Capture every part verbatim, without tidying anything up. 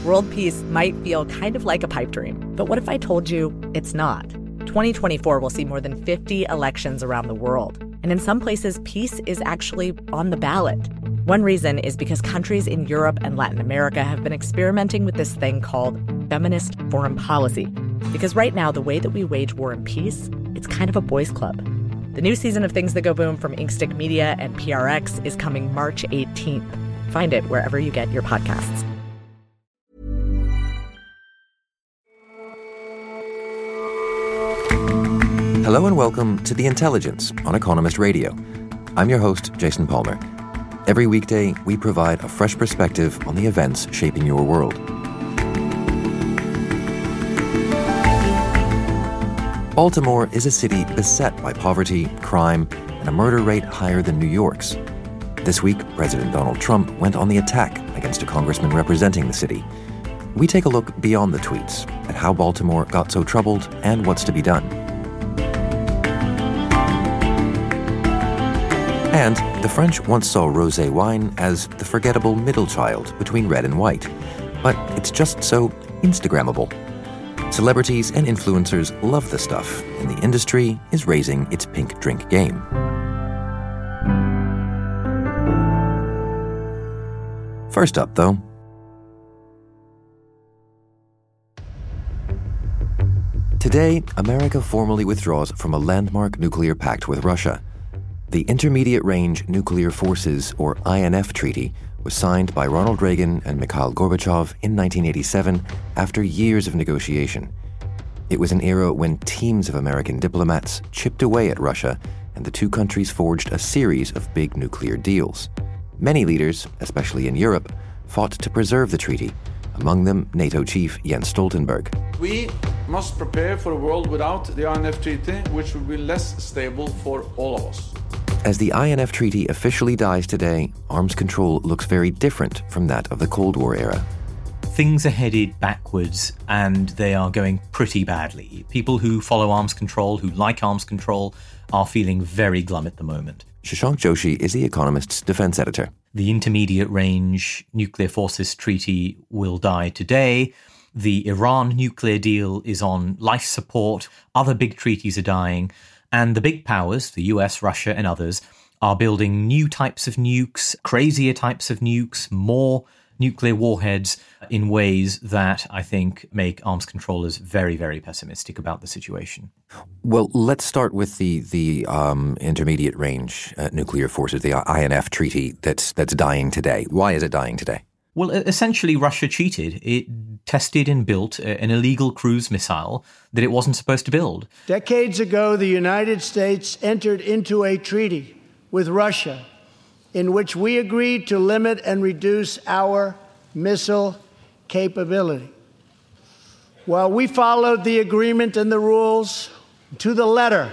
World peace might feel kind of like a pipe dream, but what if I told you it's not? twenty twenty-four will see more than fifty elections around the world, and in some places, peace is actually on the ballot. One reason is because countries in Europe and Latin America have been experimenting with this thing called feminist foreign policy. Because right now, the way that we wage war and peace, it's kind of a boys' club. The new season of Things That Go Boom from Inkstick Media and P R X is coming March eighteenth. Find it wherever you get your podcasts. Hello and welcome to The Intelligence on Economist Radio. I'm your host, Jason Palmer. Every weekday, we provide a fresh perspective on the events shaping your world. Baltimore is a city beset by poverty, crime, and a murder rate higher than New York's. This week, President Donald Trump went on the attack against a congressman representing the city. We take a look beyond the tweets at how Baltimore got so troubled and what's to be done. And the French once saw rosé wine as the forgettable middle child between red and white. But it's just so Instagrammable. Celebrities and influencers love the stuff, and the industry is raising its pink drink game. First up, though. Today, America formally withdraws from a landmark nuclear pact with Russia. The Intermediate Range Nuclear Forces, or I N F Treaty, was signed by Ronald Reagan and Mikhail Gorbachev in nineteen eighty-seven after years of negotiation. It was an era when teams of American diplomats chipped away at Russia, and the two countries forged a series of big nuclear deals. Many leaders, especially in Europe, fought to preserve the treaty, among them NATO chief Jens Stoltenberg. We must prepare for a world without the I N F Treaty, which will be less stable for all of us. As the I N F Treaty officially dies today, arms control looks very different from that of the Cold War era. Things are headed backwards, and they are going pretty badly. People who follow arms control, who like arms control, are feeling very glum at the moment. Shashank Joshi is The Economist's defense editor. The Intermediate Range Nuclear Forces Treaty will die today. The Iran nuclear deal is on life support. Other big treaties are dying. And the big powers, the U S, Russia, and others, are building new types of nukes, crazier types of nukes, more nuclear warheads in ways that I think make arms controllers very, very pessimistic about the situation. Well, let's start with the the um, intermediate range uh, nuclear forces, the I N F treaty that's that's dying today. Why is it dying today? Well, essentially, Russia cheated. It tested and built an illegal cruise missile that it wasn't supposed to build. Decades ago, the United States entered into a treaty with Russia in which we agreed to limit and reduce our missile capability. While we followed the agreement and the rules to the letter,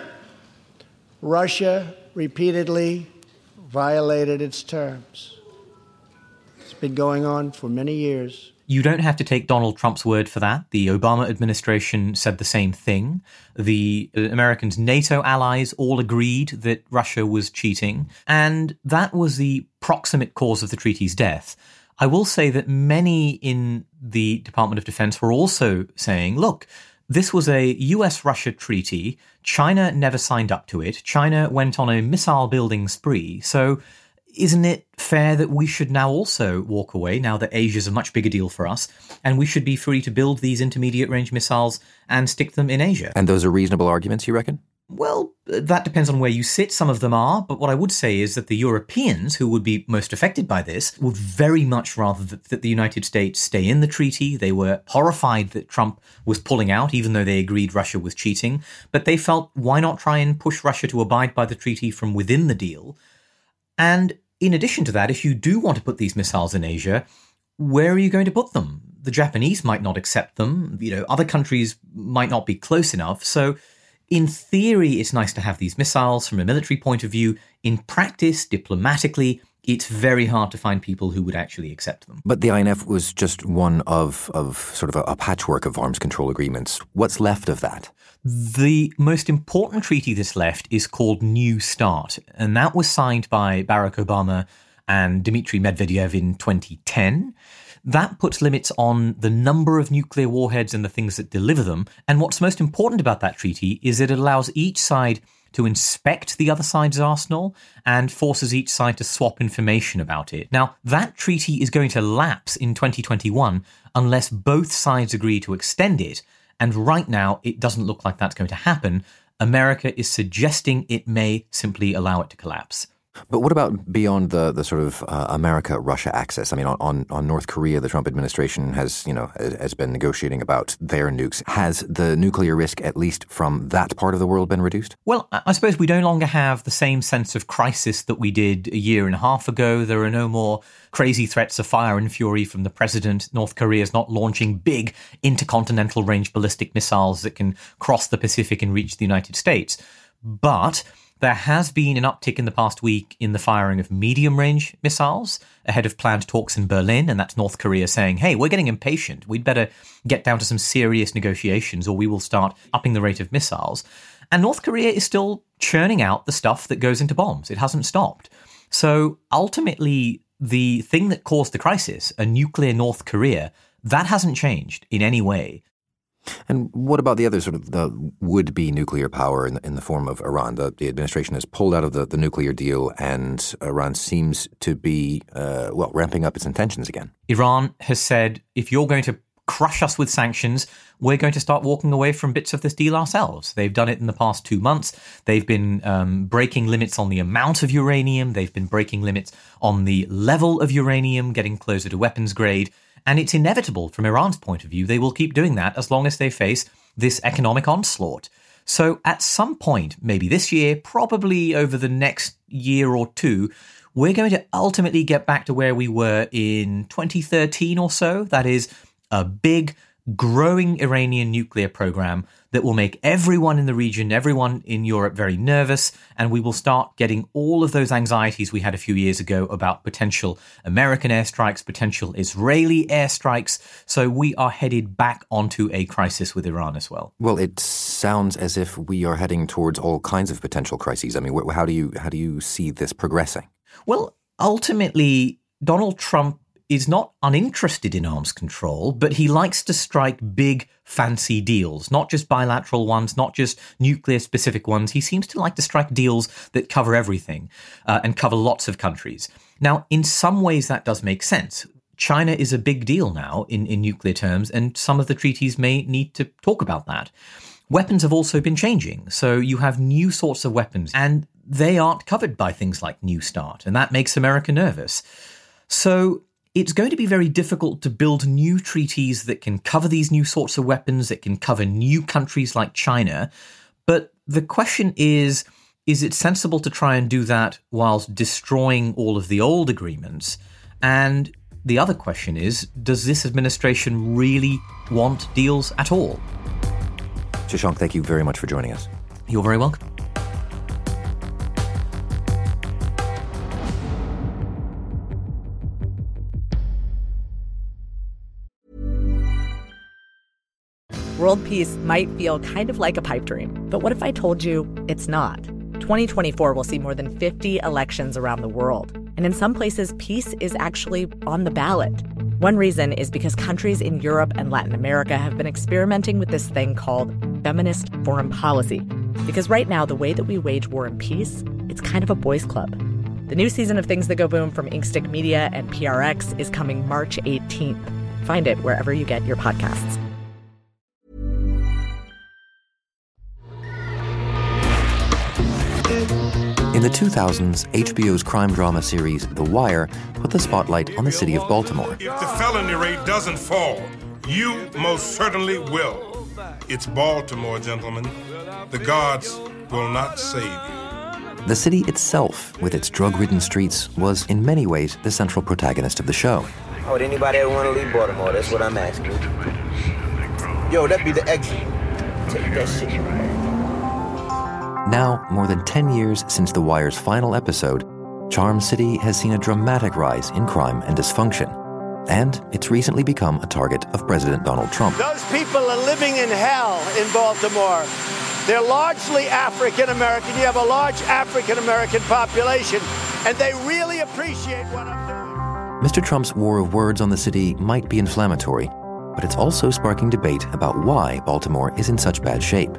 Russia repeatedly violated its terms. Been going on for many years. You don't have to take Donald Trump's word for that. The Obama administration said the same thing. The Americans' NATO allies all agreed that Russia was cheating, and that was the proximate cause of the treaty's death. I will say that many in the Department of Defense were also saying, look, this was a U S Russia treaty. China never signed up to it. China went on a missile building spree. So isn't it fair that we should now also walk away, now that Asia's a much bigger deal for us, and we should be free to build these intermediate-range missiles and stick them in Asia? And those are reasonable arguments, you reckon? Well, that depends on where you sit. Some of them are, but what I would say is that the Europeans, who would be most affected by this, would very much rather that, that the United States stay in the treaty. They were horrified that Trump was pulling out, even though they agreed Russia was cheating. But they felt, why not try and push Russia to abide by the treaty from within the deal? And in addition to that, if you do want to put these missiles in Asia, where are you going to put them? The Japanese might not accept them. You know, other countries might not be close enough. So in theory, it's nice to have these missiles from a military point of view. In practice, diplomatically, it's very hard to find people who would actually accept them. But the I N F was just one of, of sort of a, a patchwork of arms control agreements. What's left of that? The most important treaty that's left is called New START, and that was signed by Barack Obama and Dmitry Medvedev in twenty ten. That puts limits on the number of nuclear warheads and the things that deliver them. And what's most important about that treaty is that it allows each side to inspect the other side's arsenal and forces each side to swap information about it. Now, that treaty is going to lapse in twenty twenty-one unless both sides agree to extend it. And right now, it doesn't look like that's going to happen. America is suggesting it may simply allow it to collapse. But what about beyond the the sort of uh, America-Russia axis? I mean, on, on North Korea, the Trump administration has, you know, has been negotiating about their nukes. Has the nuclear risk, at least from that part of the world, been reduced? Well, I suppose we no longer have the same sense of crisis that we did a year and a half ago. There are no more crazy threats of fire and fury from the president. North Korea is not launching big intercontinental range ballistic missiles that can cross the Pacific and reach the United States. But there has been an uptick in the past week in the firing of medium-range missiles ahead of planned talks in Berlin, and that's North Korea saying, hey, we're getting impatient. We'd better get down to some serious negotiations or we will start upping the rate of missiles. And North Korea is still churning out the stuff that goes into bombs. It hasn't stopped. So ultimately, the thing that caused the crisis, a nuclear North Korea, that hasn't changed in any way. And what about the other sort of the would-be nuclear power in the, in the form of Iran? The, the administration has pulled out of the, the nuclear deal, and Iran seems to be, uh, well, ramping up its intentions again. Iran has said, if you're going to crush us with sanctions, we're going to start walking away from bits of this deal ourselves. They've done it in the past two months. They've been um, breaking limits on the amount of uranium. They've been breaking limits on the level of uranium, getting closer to weapons grade. And it's inevitable from Iran's point of view. They will keep doing that as long as they face this economic onslaught. So at some point, maybe this year, probably over the next year or two, we're going to ultimately get back to where we were in twenty thirteen or so. That is a big, growing Iranian nuclear program that will make everyone in the region, everyone in Europe very nervous, and we will start getting all of those anxieties we had a few years ago about potential American airstrikes, potential Israeli airstrikes. So we are headed back onto a crisis with Iran as well. Well, it sounds as if we are heading towards all kinds of potential crises. I mean, wh- how do you how do you see this progressing? Well, ultimately, Donald Trump is not uninterested in arms control, but he likes to strike big, fancy deals, not just bilateral ones, not just nuclear-specific ones. He seems to like to strike deals that cover everything uh, and cover lots of countries. Now, in some ways, that does make sense. China is a big deal now in, in nuclear terms, and some of the treaties may need to talk about that. Weapons have also been changing, so you have new sorts of weapons, and they aren't covered by things like New START, and that makes America nervous. So it's going to be very difficult to build new treaties that can cover these new sorts of weapons, that can cover new countries like China. But the question is, is it sensible to try and do that whilst destroying all of the old agreements? And the other question is, does this administration really want deals at all? Shashank, thank you very much for joining us. You're very welcome. World peace might feel kind of like a pipe dream, but what if I told you it's not? twenty twenty-four will see more than fifty elections around the world, and in some places, peace is actually on the ballot. One reason is because countries in Europe and Latin America have been experimenting with this thing called feminist foreign policy. Because right now, the way that we wage war and peace, it's kind of a boys' club. The new season of Things That Go Boom from Inkstick Media and P R X is coming March eighteenth. Find it wherever you get your podcasts. In the two thousands, H B O's crime drama series The Wire put the spotlight on the city of Baltimore. If the felony rate doesn't fall, you most certainly will. It's Baltimore, gentlemen. The gods will not save you. The city itself, with its drug-ridden streets, was in many ways the central protagonist of the show. How would anybody ever want to leave Baltimore? That's what I'm asking. Yo, that'd be the exit. Take that shit. Now, more than ten years since The Wire's final episode, Charm City has seen a dramatic rise in crime and dysfunction. And it's recently become a target of President Donald Trump. Those people are living in hell in Baltimore. They're largely African-American. You have a large African-American population, and they really appreciate what I'm doing. Mister Trump's war of words on the city might be inflammatory, but it's also sparking debate about why Baltimore is in such bad shape.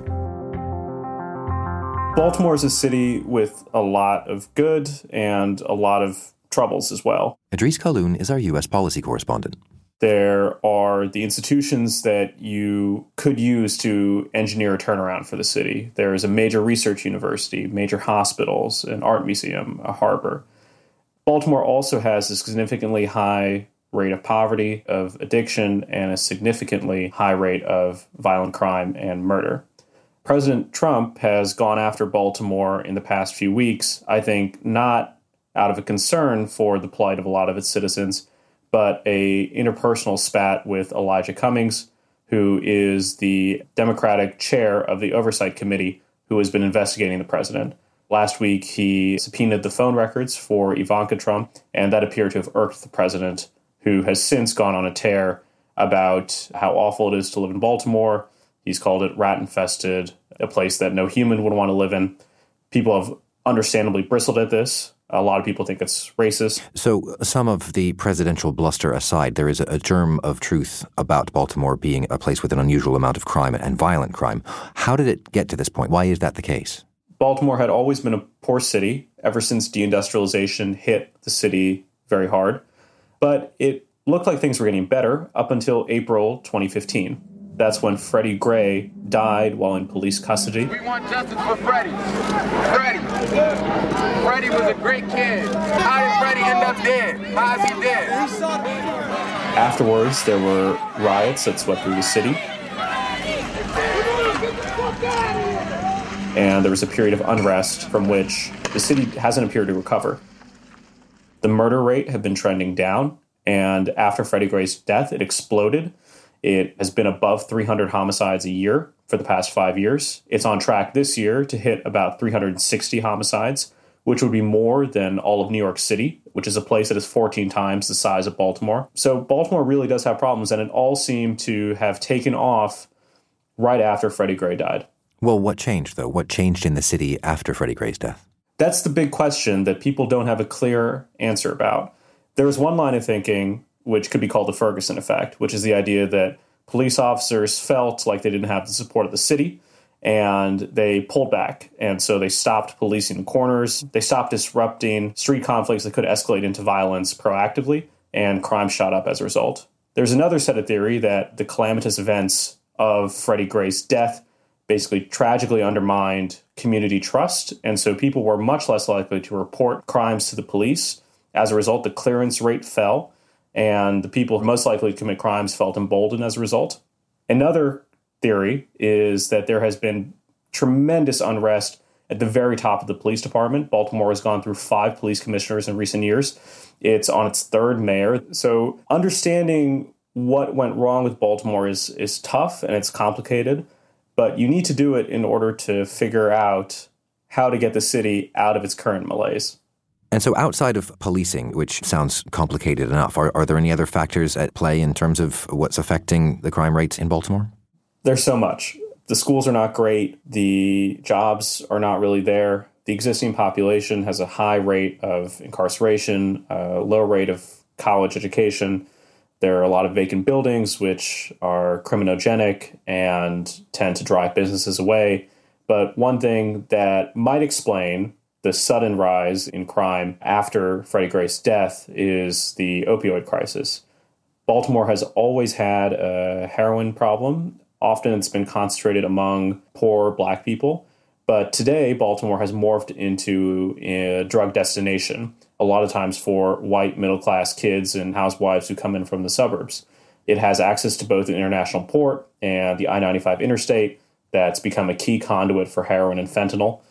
Baltimore is a city with a lot of good and a lot of troubles as well. Idris Khaloun is our U S policy correspondent. There are the institutions that you could use to engineer a turnaround for the city. There is a major research university, major hospitals, an art museum, a harbor. Baltimore also has a significantly high rate of poverty, of addiction, and a significantly high rate of violent crime and murder. President Trump has gone after Baltimore in the past few weeks, I think not out of a concern for the plight of a lot of its citizens, but a interpersonal spat with Elijah Cummings, who is the Democratic chair of the Oversight Committee, who has been investigating the president. Last week, he subpoenaed the phone records for Ivanka Trump, and that appeared to have irked the president, who has since gone on a tear about how awful it is to live in Baltimore. He's called it rat-infested, a place that no human would want to live in. People have understandably bristled at this. A lot of people think it's racist. So some of the presidential bluster aside, there is a germ of truth about Baltimore being a place with an unusual amount of crime and violent crime. How did it get to this point? Why is that the case? Baltimore had always been a poor city ever since deindustrialization hit the city very hard. But it looked like things were getting better up until April twenty fifteen. That's when Freddie Gray died while in police custody. We want justice for Freddie. Freddie. Freddie was a great kid. How did Freddie end up dead? How is he dead? Afterwards, there were riots that swept through the city. And there was a period of unrest from which the city hasn't appeared to recover. The murder rate had been trending down, and after Freddie Gray's death, it exploded. It has been above three hundred homicides a year for the past five years. It's on track this year to hit about three hundred sixty homicides, which would be more than all of New York City, which is a place that is fourteen times the size of Baltimore. So Baltimore really does have problems, and it all seemed to have taken off right after Freddie Gray died. Well, what changed, though? What changed in the city after Freddie Gray's death? That's the big question that people don't have a clear answer about. There was one line of thinking, which could be called the Ferguson effect, which is the idea that police officers felt like they didn't have the support of the city, and they pulled back. And so they stopped policing corners. They stopped disrupting street conflicts that could escalate into violence proactively, and crime shot up as a result. There's another set of theory that the calamitous events of Freddie Gray's death basically tragically undermined community trust, and so people were much less likely to report crimes to the police. As a result, the clearance rate fell, and the people most likely to commit crimes felt emboldened as a result. Another theory is that there has been tremendous unrest at the very top of the police department. Baltimore has gone through five police commissioners in recent years. It's on its third mayor. So understanding what went wrong with Baltimore is, is tough and it's complicated, but you need to do it in order to figure out how to get the city out of its current malaise. And so outside of policing, which sounds complicated enough, are, are there any other factors at play in terms of what's affecting the crime rates in Baltimore? There's so much. The schools are not great. The jobs are not really there. The existing population has a high rate of incarceration, a low rate of college education. There are a lot of vacant buildings, which are criminogenic and tend to drive businesses away. But one thing that might explain the sudden rise in crime after Freddie Gray's death is the opioid crisis. Baltimore has always had a heroin problem. Often it's been concentrated among poor Black people. But today, Baltimore has morphed into a drug destination, a lot of times for white middle-class kids and housewives who come in from the suburbs. It has access to both an international port and the I ninety-five interstate that's become a key conduit for heroin and fentanyl.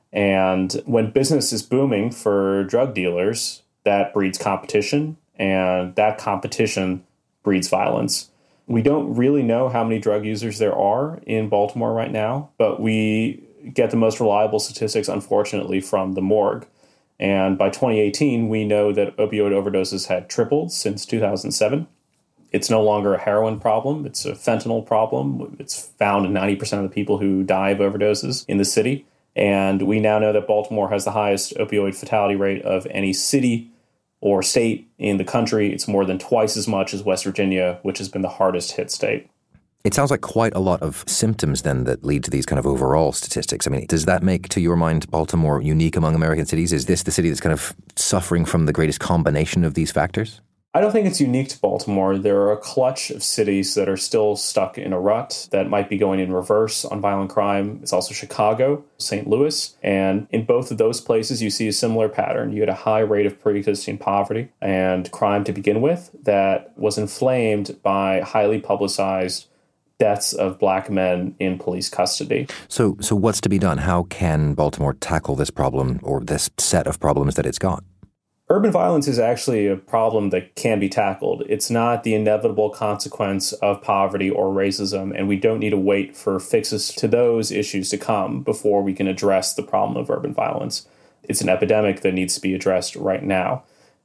And when business is booming for drug dealers, that breeds competition, and that competition breeds violence. We don't really know how many drug users there are in Baltimore right now, but we get the most reliable statistics, unfortunately, from the morgue. And by twenty eighteen, we know that opioid overdoses had tripled since two thousand seven. It's no longer a heroin problem. It's a fentanyl problem. It's found in ninety percent of the people who die of overdoses in the city. And we now know that Baltimore has the highest opioid fatality rate of any city or state in the country. It's more than twice as much as West Virginia, which has been the hardest hit state. It sounds like quite a lot of symptoms then that lead to these kind of overall statistics. I mean, does that make, to your mind, Baltimore unique among American cities? Is this the city that's kind of suffering from the greatest combination of these factors? I don't think it's unique to Baltimore. There are a clutch of cities that are still stuck in a rut that might be going in reverse on violent crime. It's also Chicago, Saint Louis. And in both of those places, you see a similar pattern. You had a high rate of pre-existing poverty and crime to begin with that was inflamed by highly publicized deaths of black men in police custody. So, so what's to be done? How can Baltimore tackle this problem or this set of problems that it's got? Urban violence is actually a problem that can be tackled. It's not the inevitable consequence of poverty or racism, and we don't need to wait for fixes to those issues to come before we can address the problem of urban violence. It's an epidemic that needs to be addressed right now.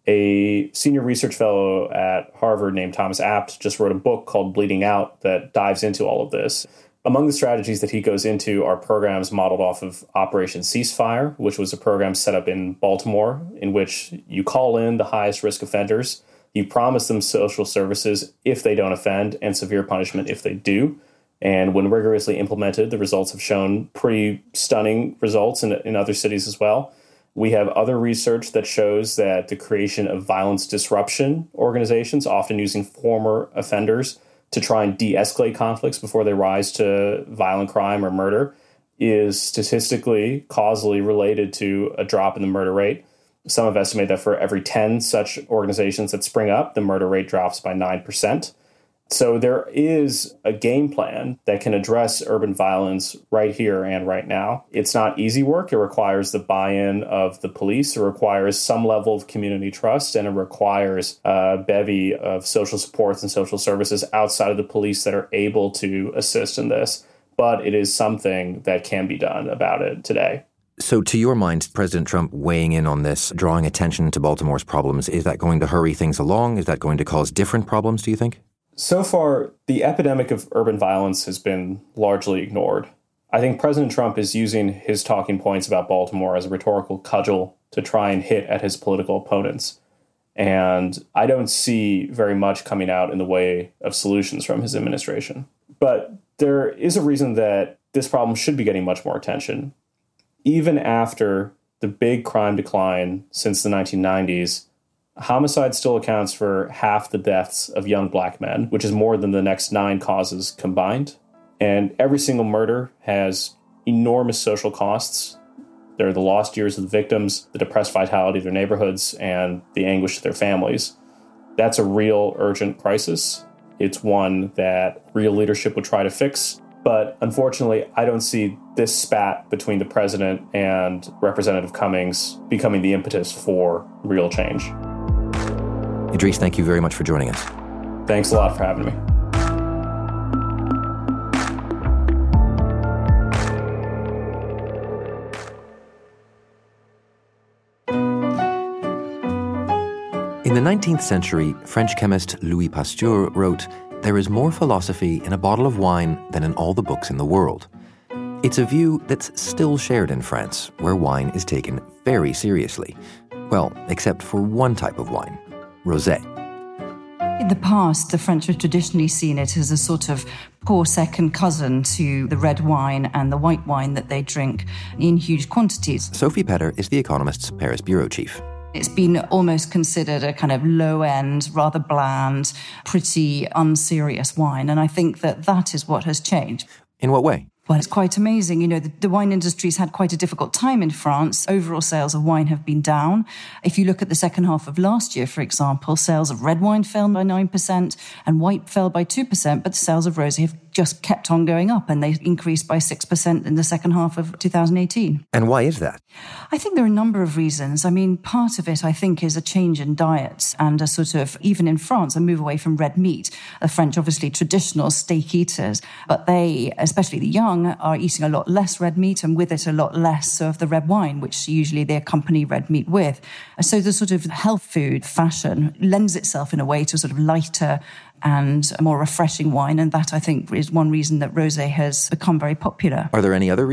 A senior research fellow at Harvard named Thomas Abt just wrote a book called Bleeding Out that dives into all of this. Among the strategies that he goes into are programs modeled off of Operation Ceasefire, which was a program set up in Baltimore in which you call in the highest risk offenders, you promise them social services if they don't offend and severe punishment if they do. And when rigorously implemented, the results have shown pretty stunning results in, in other cities as well. We have other research that shows that the creation of violence disruption organizations, often using former offenders to try and de-escalate conflicts before they rise to violent crime or murder, is statistically causally related to a drop in the murder rate. Some have estimated that for every ten such organizations that spring up, the murder rate drops by nine percent. So there is a game plan that can address urban violence right here and right now. It's not easy work. It requires the buy-in of the police. It requires some level of community trust, and it requires a bevy of social supports and social services outside of the police that are able to assist in this. But it is something that can be done about it today. So to your mind, President Trump weighing in on this, drawing attention to Baltimore's problems, is that going to hurry things along? Is that going to cause different problems, do you think? So far, the epidemic of urban violence has been largely ignored. I think President Trump is using his talking points about Baltimore as a rhetorical cudgel to try and hit at his political opponents. And I don't see very much coming out in the way of solutions from his administration. But there is a reason that this problem should be getting much more attention. Even after the big crime decline since the nineteen nineties, homicide still accounts for half the deaths of young black men, which is more than the next nine causes combined. And every single murder has enormous social costs. There are the lost years of the victims, the depressed vitality of their neighborhoods, and the anguish of their families. That's a real urgent crisis. It's one that real leadership would try to fix. But unfortunately, I don't see this spat between the president and Representative Cummings becoming the impetus for real change. Idris, thank you very much for joining us. Thanks a lot for having me. In the nineteenth century, French chemist Louis Pasteur wrote, "There is more philosophy in a bottle of wine than in all the books in the world." It's a view that's still shared in France, where wine is taken very seriously. Well, except for one type of wine, rosé. In the past, the French have traditionally seen it as a sort of poor second cousin to the red wine and the white wine that they drink in huge quantities. Sophie Petter is The Economist's Paris bureau chief. It's been almost considered a kind of low-end, rather bland, pretty unserious wine. And I think that that is what has changed. In what way? Well, it's quite amazing. You know, the, the wine industry's had quite a difficult time in France. Overall sales of wine have been down. If you look at the second half of last year, for example, sales of red wine fell by nine percent and white fell by two percent, but the sales of rosé have just kept on going up, and they increased by six percent in the second half of two thousand eighteen. And why is that? I think there are a number of reasons. I mean, part of it, I think, is a change in diets and a sort of, even in France, a move away from red meat. The French, obviously, traditional steak eaters, but they, especially the young, are eating a lot less red meat and with it a lot less of the red wine, which usually they accompany red meat with. So the sort of health food fashion lends itself in a way to a sort of lighter and a more refreshing wine. And that, I think, is one reason that rosé has become very popular. Are there any other reasons?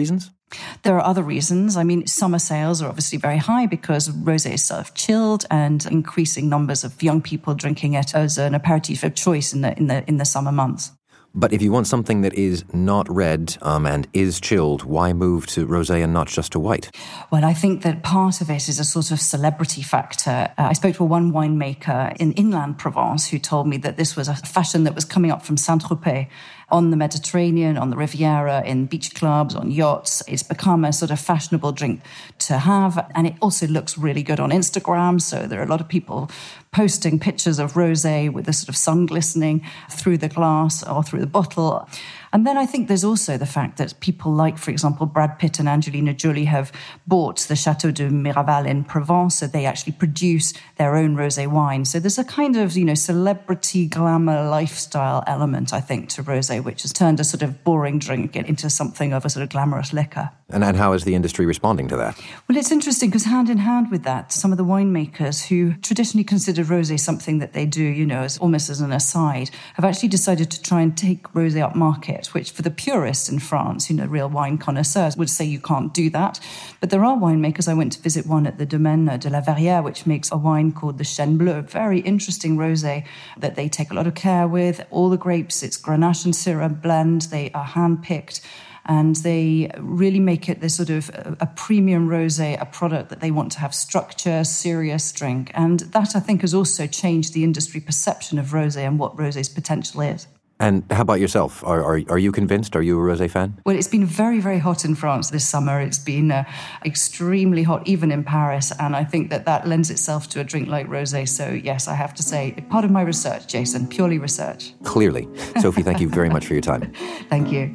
There are other reasons. I mean, summer sales are obviously very high because rosé is sort of chilled, and increasing numbers of young people drinking it as an aperitif of choice in the in the in the summer months. But if you want something that is not red um, and is chilled, why move to rosé and not just to white? Well, I think that part of it is a sort of celebrity factor. Uh, I spoke to one winemaker in inland Provence who told me that this was a fashion that was coming up from Saint-Tropez, on the Mediterranean, on the Riviera, in beach clubs, on yachts. It's become a sort of fashionable drink to have. And it also looks really good on Instagram. So there are a lot of people posting pictures of rosé with the sort of sun glistening through the glass or through the bottle. And then I think there's also the fact that people like, for example, Brad Pitt and Angelina Jolie have bought the Chateau de Miraval in Provence, so they actually produce their own rosé wine. So there's a kind of, you know, celebrity glamour lifestyle element, I think, to rosé, which has turned a sort of boring drink into something of a sort of glamorous liquor. And, and how is the industry responding to that? Well, it's interesting because hand in hand with that, some of the winemakers who traditionally consider rosé something that they do, you know, as almost as an aside, have actually decided to try and take rosé up market, which for the purists in France, you know, real wine connoisseurs, would say you can't do that. But there are winemakers. I went to visit one at the Domaine de la Verrière, which makes a wine called the Chêne Bleu, a very interesting rosé that they take a lot of care with. All the grapes, it's Grenache and Syrah blend. They are hand-picked. And they really make it this sort of a premium rosé, a product that they want to have structure, serious drink. And that, I think, has also changed the industry perception of rosé and what rosé's potential is. And how about yourself? Are, are are you convinced? Are you a rosé fan? Well, it's been very, very hot in France this summer. It's been uh, extremely hot, even in Paris. And I think that that lends itself to a drink like rosé. So, yes, I have to say, part of my research, Jason, purely research. Clearly. Sophie, thank you very much for your time. Thank you.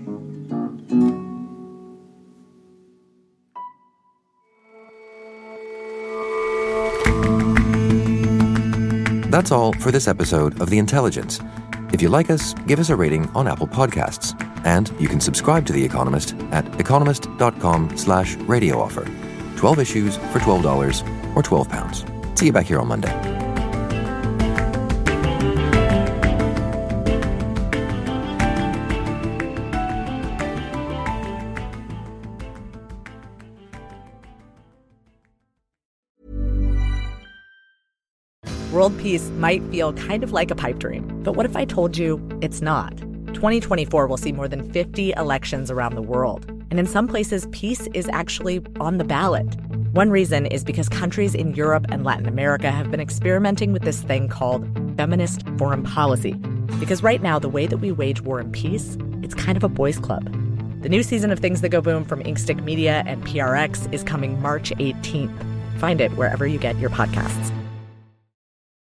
That's all for this episode of The Intelligence. If you like us, give us a rating on Apple Podcasts. And you can subscribe to The Economist at economist.com slash radio offer. twelve issues for twelve dollars or twelve pounds. See you back here on Monday. World peace might feel kind of like a pipe dream, but what if I told you it's not? twenty twenty-four will see more than fifty elections around the world, and in some places, peace is actually on the ballot. One reason is because countries in Europe and Latin America have been experimenting with this thing called feminist foreign policy. Because right now, the way that we wage war and peace, it's kind of a boys' club. The new season of Things That Go Boom from Inkstick Media and P R X is coming March eighteenth. Find it wherever you get your podcasts.